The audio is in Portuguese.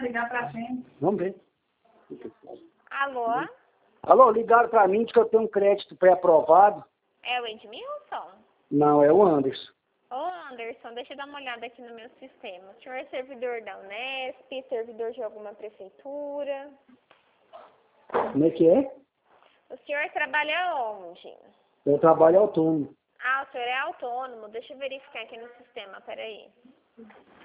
ligar pra frente. Vamos ver. Alô? Alô, ligaram pra mim, diz que eu tenho um crédito pré-aprovado. É o Edmilson? Não, é o Anderson. Ô, Anderson, deixa eu dar uma olhada aqui no meu sistema. O senhor é servidor da Unesp, servidor de alguma prefeitura? Como é que é? O senhor trabalha onde? Eu trabalho autônomo. Ah, o senhor é autônomo. Deixa eu verificar aqui no sistema, peraí.